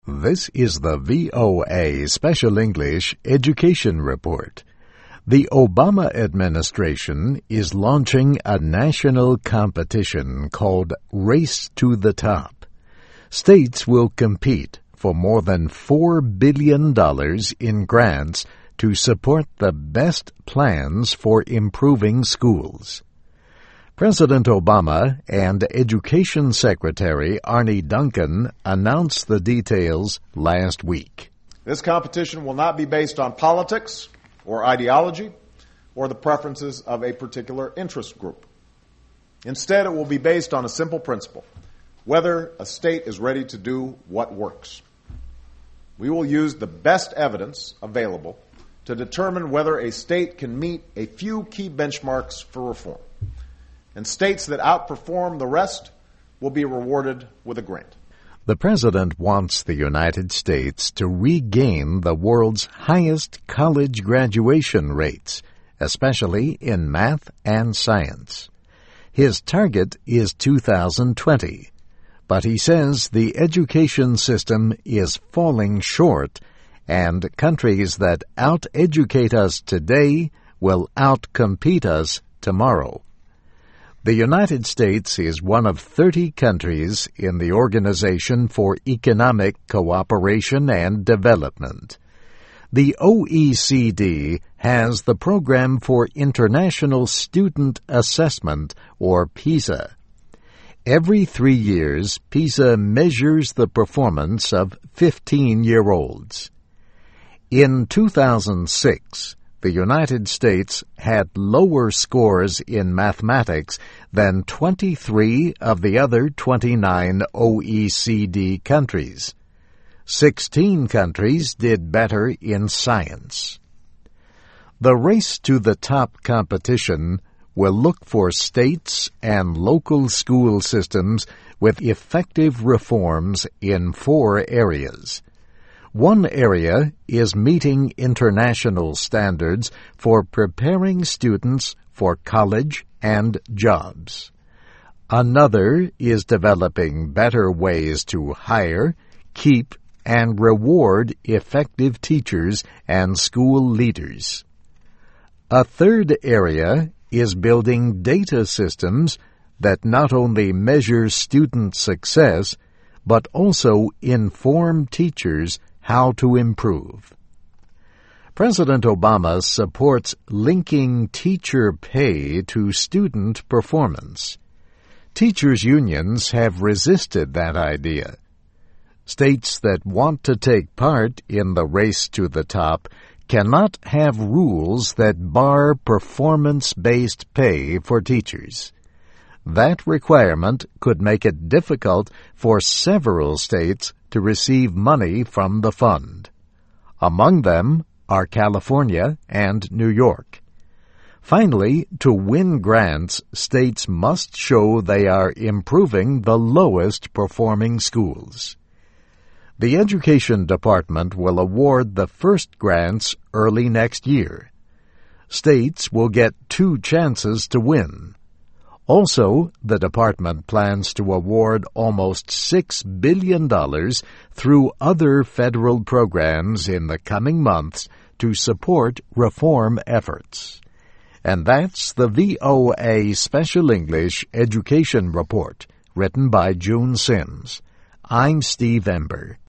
This is the VOA Special English Education Report. The Obama administration is launching a national competition called Race to the Top. States will compete for more than $4 billion in grants to support the best plans for improving schools. President Obama and Education Secretary Arne Duncan announced the details last week. This competition will not be based on politics or ideology or the preferences of a particular interest group. Instead, it will be based on a simple principle: whether a state is ready to do what works. We will use the best evidence available to determine whether a state can meet a few key benchmarks for reform. And states that outperform the rest will be rewarded with a grant. The President wants the United States to regain the world's highest college graduation rates, especially in math and science. His target is 2020, but he says the education system is falling short, and countries that out-educate us today will out-compete us tomorrow. The United States is one of 30 countries in the Organization for Economic Cooperation and Development. The OECD has the Program for International Student Assessment, or PISA. Every 3 years, PISA measures the performance of 15-year-olds. In 2006, the United States had lower scores in mathematics than 23 of the other 29 OECD countries. 16 countries did better in science. The Race to the Top competition will look for states and local school systems with effective reforms in 4 areas. One area is meeting international standards for preparing students for college and jobs. Another is developing better ways to hire, keep, and reward effective teachers and school leaders. A third area is building data systems that not only measure student success, but also inform teachers how to improve. President Obama supports linking teacher pay to student performance. Teachers' unions have resisted that idea. States that want to take part in the race to the top cannot have rules that bar performance-based pay for teachers. That requirement could make it difficult for several states to receive money from the fund. Among them are California and New York. Finally, to win grants, states must show they are improving the lowest performing schools. The Education Department will award the first grants early next year. States will get 2 chances to win. Also, the department plans to award almost $6 billion through other federal programs in the coming months to support reform efforts. And that's the VOA Special English Education Report, written by June Sims. I'm Steve Ember.